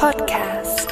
Podcast.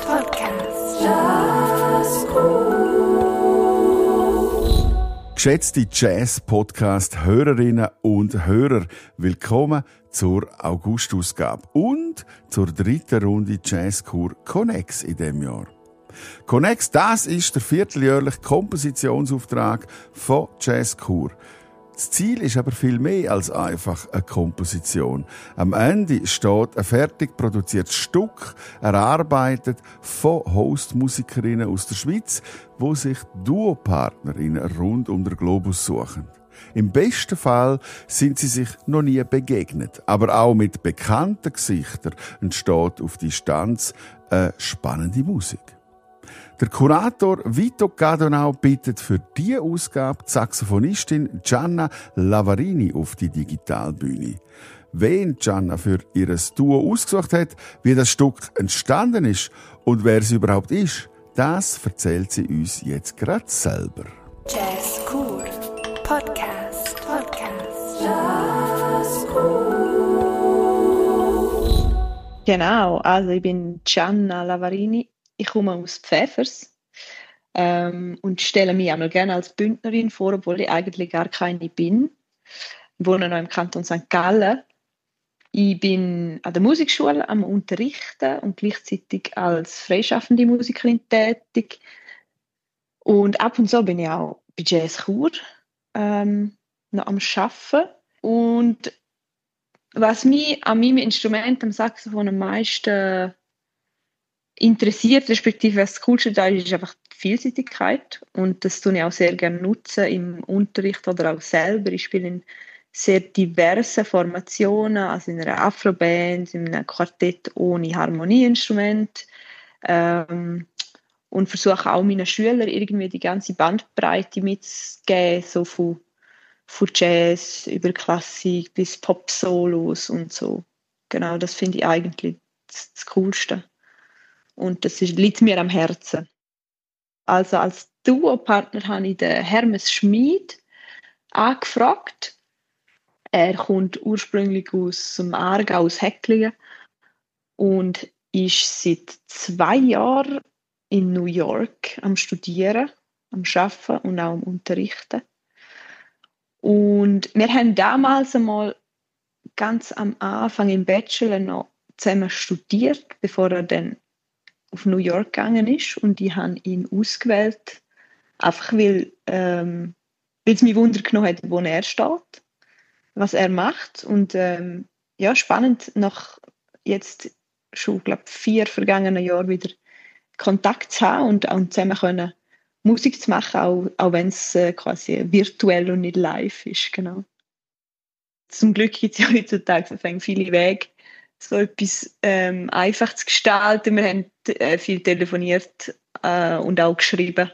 Jazzkur. Geschätzte Jazz-Podcast-Hörerinnen und Hörer, willkommen zur Augustausgabe und zur dritten Runde Jazzkur Connex in diesem Jahr. Connex, das ist der vierteljährliche Kompositionsauftrag von Jazzkur. Das Ziel ist aber viel mehr als einfach eine Komposition. Am Ende steht ein fertig produziertes Stück, erarbeitet von Hostmusikerinnen aus der Schweiz, wo sich Duopartnerinnen rund um den Globus suchen. Im besten Fall sind sie sich noch nie begegnet, aber auch mit bekannten Gesichtern entsteht auf Distanz eine spannende Musik. Der Kurator Vito Cadonau bittet für diese Ausgabe die Saxophonistin Gianna Lavarini auf die Digitalbühne. Wen Gianna für ihr Duo ausgesucht hat, wie das Stück entstanden ist und wer sie überhaupt ist, das erzählt sie uns jetzt gerade selber. Jazzkur Podcast. Jazzkur. Genau, also ich bin Gianna Lavarini. Ich komme aus Pfäfers und stelle mich einmal gerne als Bündnerin vor, obwohl ich eigentlich gar keine bin. Ich wohne noch im Kanton St. Gallen. Ich bin an der Musikschule am Unterrichten und gleichzeitig als freischaffende Musikerin tätig. Und ab und zu bin ich auch bei Jazzkur noch am Arbeiten. Und was mich an meinem Instrument, am Saxophon, am meisten interessiert, respektive was das Coolste da ist einfach die Vielseitigkeit. Und das tue ich auch sehr gerne nutzen im Unterricht oder auch selber. Ich spiele in sehr diversen Formationen, also in einer Afro-Band, in einem Quartett ohne Harmonieinstrument. Und versuche auch meinen Schülern irgendwie die ganze Bandbreite mitzugeben, so von Jazz über Klassik bis Pop-Solos und so. Genau, das finde ich eigentlich das Coolste. Und das liegt mir am Herzen. Also als Duopartner habe ich den Hermes Schmid angefragt. Er kommt ursprünglich aus dem Aargau, aus Häcklingen und ist seit 2 Jahren in New York am Studieren, am Arbeiten und auch am Unterrichten. Und wir haben damals einmal ganz am Anfang im Bachelor noch zusammen studiert, bevor er dann auf New York gegangen ist, und ich habe ihn ausgewählt, einfach weil es mich Wunder genommen hat, wo er steht, was er macht. Und ja, spannend, nach jetzt schon, glaube ich, 4 vergangenen Jahren wieder Kontakt zu haben und zusammen können Musik zu machen, auch wenn es quasi virtuell und nicht live ist. Genau. Zum Glück gibt es ja heutzutage viele Wege, so etwas einfach zu gestalten. Wir haben viel telefoniert und auch geschrieben.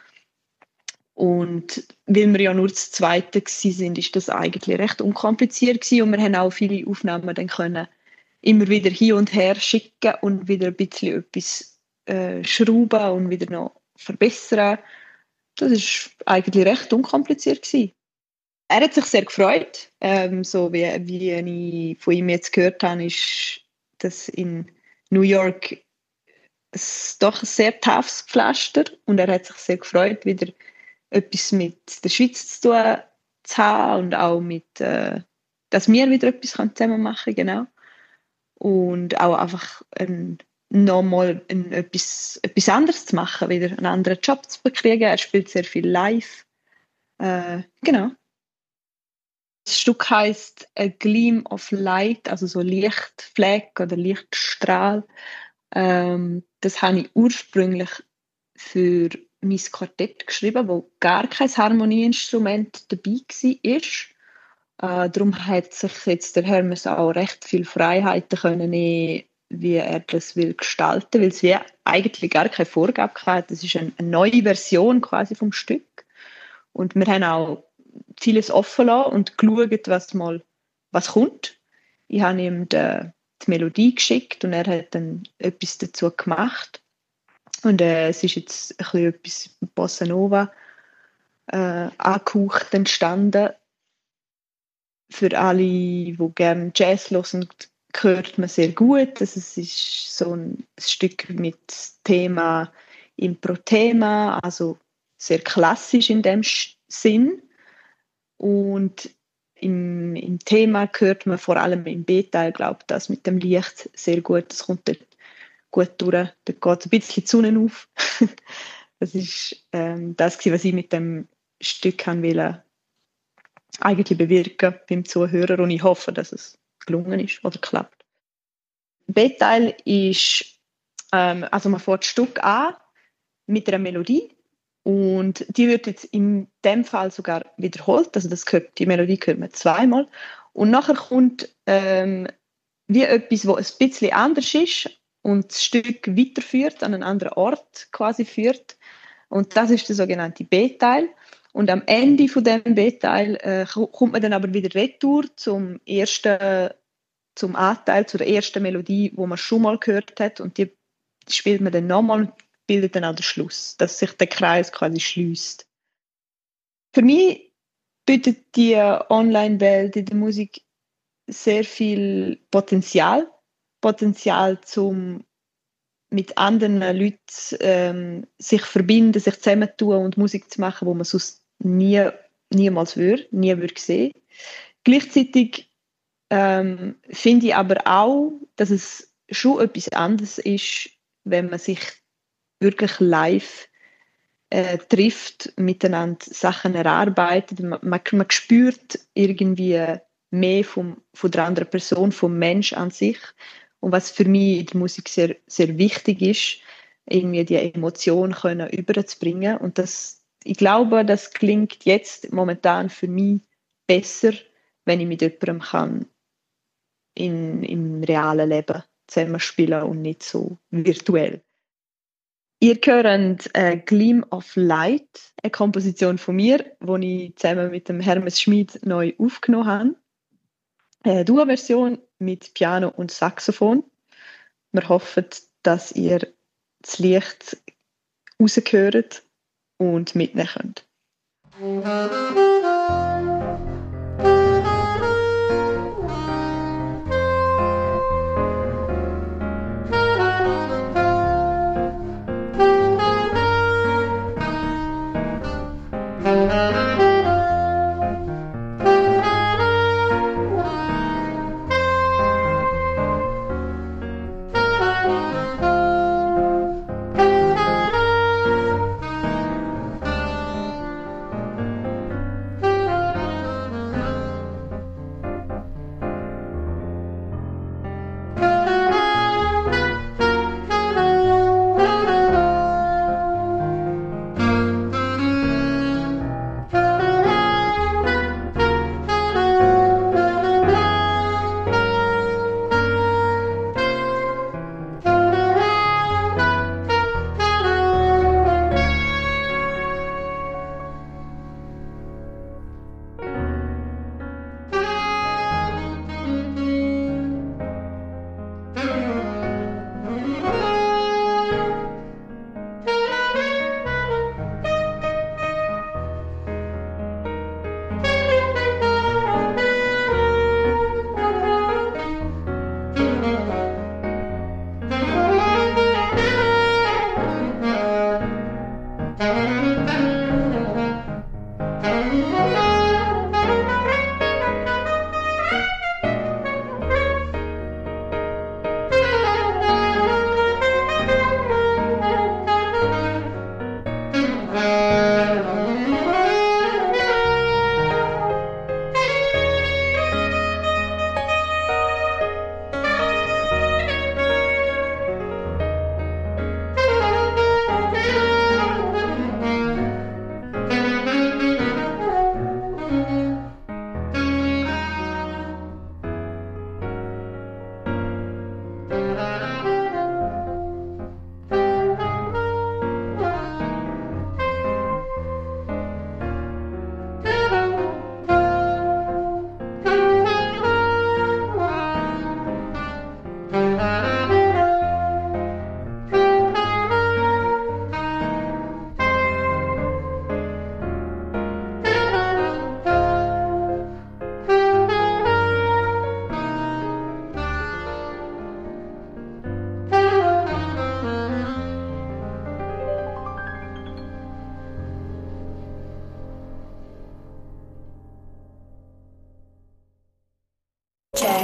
Und weil wir ja nur das Zweite waren, ist das eigentlich recht unkompliziert gewesen. Und wir haben auch viele Aufnahmen dann können immer wieder hin und her schicken und wieder ein bisschen etwas schrauben und wieder noch verbessern. Das ist eigentlich recht unkompliziert gewesen. Er hat sich sehr gefreut. So wie ich von ihm jetzt gehört habe, ist das in New York doch ein sehr toughes Pflaster. Und er hat sich sehr gefreut, wieder etwas mit der Schweiz zu tun zu haben und auch mit, dass wir wieder etwas zusammen machen können. Genau. Und auch einfach nochmal etwas anderes zu machen, wieder einen anderen Job zu bekriegen. Er spielt sehr viel live. Genau. Das Stück heisst A Gleam of Light, also so Lichtfleck oder Lichtstrahl. Das habe ich ursprünglich für mein Quartett geschrieben, wo gar kein Harmonieinstrument dabei war. Darum hat sich jetzt der Hermes auch recht viel Freiheiten können nehmen, wie er das will gestalten, weil es wie eigentlich gar keine Vorgabe hatte. Das ist eine neue Version quasi vom Stück. Und wir haben auch vieles offen lassen und geschaut, was kommt. Ich habe ihm die Melodie geschickt und er hat dann etwas dazu gemacht. Und es ist jetzt ein bisschen etwas Bossa Nova angehaucht entstanden. Für alle, die gerne Jazz hören, hört man sehr gut. Also es ist so ein Stück mit Thema Impro-Thema, also sehr klassisch in dem Sinn. Und im Thema hört man vor allem im B-Teil, glaube ich, das mit dem Licht sehr gut. Das kommt dort gut durch. Dort geht ein bisschen die Sonne auf. Das ist das, was ich mit dem Stück wollte eigentlich bewirken beim Zuhörer. Und ich hoffe, dass es gelungen ist oder klappt. B-Teil ist, also man fängt das Stück an mit einer Melodie. Und die wird jetzt in dem Fall sogar wiederholt. Also die Melodie hört man zweimal. Und nachher kommt wie etwas, wo ein bisschen anders ist und das Stück weiterführt, an einen anderen Ort quasi führt. Und das ist der sogenannte B-Teil. Und am Ende von dem B-Teil kommt man dann aber wieder retour zum A-Teil, zu der ersten Melodie, wo man schon mal gehört hat. Und die spielt man dann nochmal und bildet dann auch den Schluss, dass sich der Kreis quasi schließt. Für mich bietet die Online-Welt in der Musik sehr viel Potenzial, zum mit anderen Leuten sich verbinden, sich zusammentun und Musik zu machen, wo man sonst niemals nie würde sehen. Gleichzeitig finde ich aber auch, dass es schon etwas anderes ist, wenn man sich wirklich live trifft, miteinander Sachen erarbeitet. Man spürt irgendwie mehr von der anderen Person, vom Mensch an sich. Und was für mich in der Musik sehr, sehr wichtig ist, irgendwie die Emotion können überzubringen. Und ich glaube, das klingt jetzt momentan für mich besser, wenn ich mit jemandem kann im realen Leben zusammenspielen und nicht so virtuell. Ihr hört «Gleam of Light», eine Komposition von mir, die ich zusammen mit dem Hermes Schmid neu aufgenommen habe. Eine Duo-Version mit Piano und Saxophon. Wir hoffen, dass ihr das Licht raushört und mitnehmen könnt.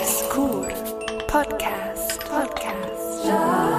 Jazzkur Podcast.